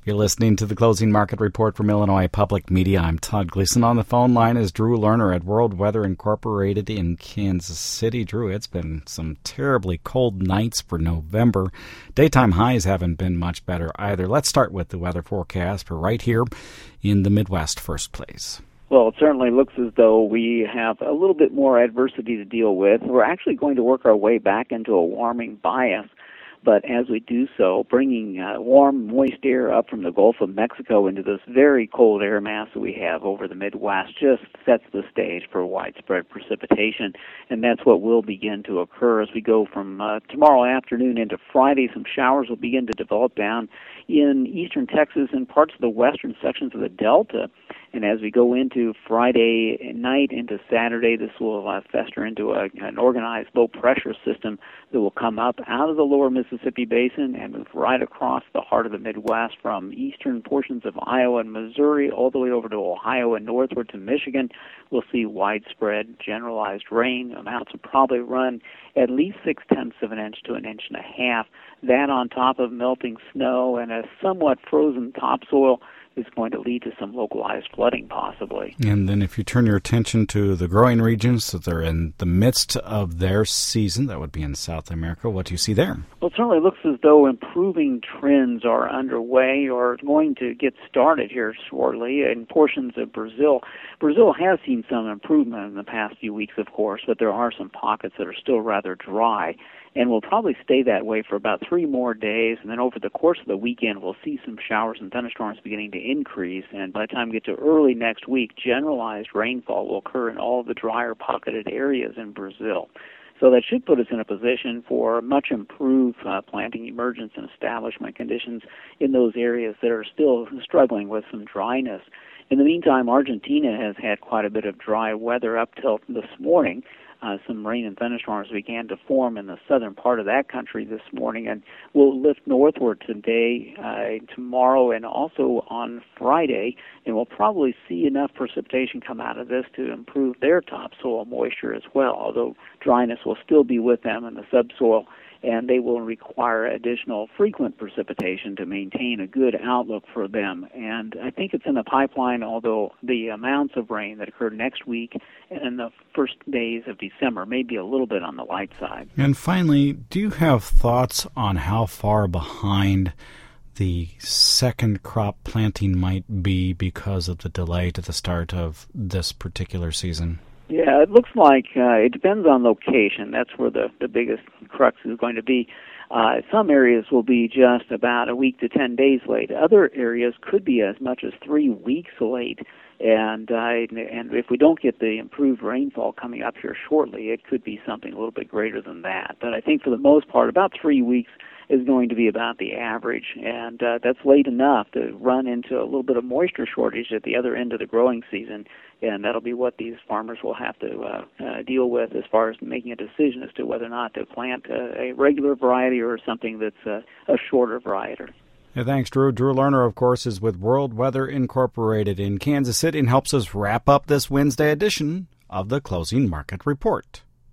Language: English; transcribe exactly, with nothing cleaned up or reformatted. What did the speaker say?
You're listening to the Closing Market Report from Illinois Public Media. I'm Todd Gleason. On the phone line is Drew Lerner at World Weather Incorporated in Kansas City. Drew, it's been some terribly cold nights for November. Daytime highs haven't been much better either. Let's start with the weather forecast for right here in the Midwest first place. Well, it certainly looks as though we have a little bit more adversity to deal with. We're actually going to work our way back into a warming bias. But as we do so, bringing uh, warm, moist air up from the Gulf of Mexico into this very cold air mass that we have over the Midwest just sets the stage for widespread precipitation. And that's what will begin to occur as we go from uh, tomorrow afternoon into Friday. Some showers will begin to develop down in eastern Texas and parts of the western sections of the Delta. And as we go into Friday night into Saturday, this will uh, fester into a, an organized low-pressure system that will come up out of the lower Mississippi Basin and move right across the heart of the Midwest from eastern portions of Iowa and Missouri all the way over to Ohio and northward to Michigan. We'll see widespread generalized rain. Amounts will probably run at least six-tenths of an inch to an inch and a half. That on top of melting snow and a somewhat frozen topsoil is going to lead to some localized flooding possibly. And then if you turn your attention to the growing regions that are in the midst of their season, that would be in South America, what do you see there? Well, it certainly looks as though improving trends are underway or going to get started here shortly in portions of Brazil. Brazil has seen some improvement in the past few weeks, of course, but there are some pockets that are still rather dry. And will probably stay that way for about three more days. And then over the course of the weekend, we'll see some showers and thunderstorms beginning to increase. And by the time we get to early next week, generalized rainfall will occur in all of the drier pocketed areas in Brazil. So that should put us in a position for much improved uh, planting emergence and establishment conditions in those areas that are still struggling with some dryness. In the meantime, Argentina has had quite a bit of dry weather up till this morning. Uh, some rain and thunderstorms began to form in the southern part of that country this morning, and will lift northward today, uh, tomorrow, and also on Friday, and we'll probably see enough precipitation come out of this to improve their topsoil moisture as well, although dryness will still be with them in the subsoil, and they will require additional frequent precipitation to maintain a good outlook for them. And I think it's in the pipeline, although the amounts of rain that occur next week and in the first days of December may be a little bit on the light side. And finally, do you have thoughts on how far behind the second crop planting might be because of the delay to the start of this particular season? Yeah, it looks like uh, it depends on location. That's where the, the biggest crux is going to be. Uh, some areas will be just about a week to ten days late. Other areas could be as much as three weeks late. And uh, and if we don't get the improved rainfall coming up here shortly, it could be something a little bit greater than that. But I think for the most part, about three weeks is going to be about the average, and uh, that's late enough to run into a little bit of moisture shortage at the other end of the growing season, and that'll be what these farmers will have to uh, uh, deal with as far as making a decision as to whether or not to plant a, a regular variety or something that's a, a shorter variety. Yeah, thanks, Drew. Drew Lerner, of course, is with World Weather Incorporated in Kansas City and helps us wrap up this Wednesday edition of the Closing Market Report.